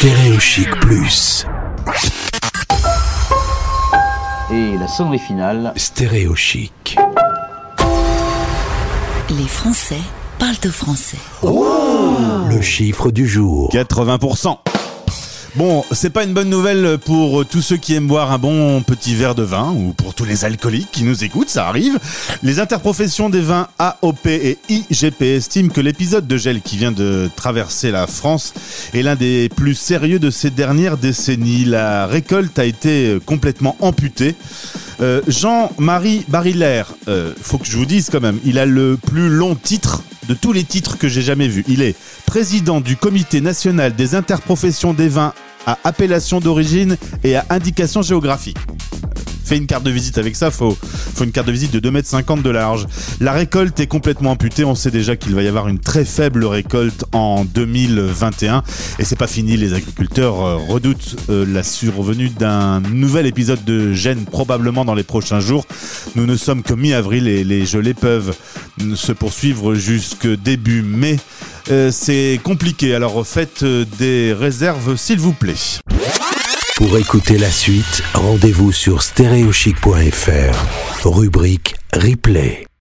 Stéréo Chic Plus. Et la sonnerie finale. Stéréo Chic. Les Français parlent au français. Le chiffre du jour. 80%. Bon, c'est pas une bonne nouvelle pour tous ceux qui aiment boire un bon petit verre de vin, ou pour tous les alcooliques qui nous écoutent, ça arrive. Les interprofessions des vins AOP et IGP estiment que l'épisode de gel qui vient de traverser la France est l'un des plus sérieux de ces dernières décennies. La récolte a été complètement amputée. Jean-Marie Barillère, faut que je vous dise quand même, il a le plus long titre de tous les titres que j'ai jamais vus. Il est président du Comité national des interprofessions des vins à appellation d'origine et à indication géographique. Fais une carte de visite avec ça, faut une carte de visite de 2,50 m de large. La récolte est complètement amputée, on sait déjà qu'il va y avoir une très faible récolte en 2021. Et c'est pas fini, les agriculteurs redoutent la survenue d'un nouvel épisode de gel probablement dans les prochains jours. Nous ne sommes que mi-avril et les gelées peuvent se poursuivre jusque début mai. C'est compliqué, alors faites des réserves s'il vous plaît. Pour écouter la suite, rendez-vous sur stéréochic.fr, rubrique replay.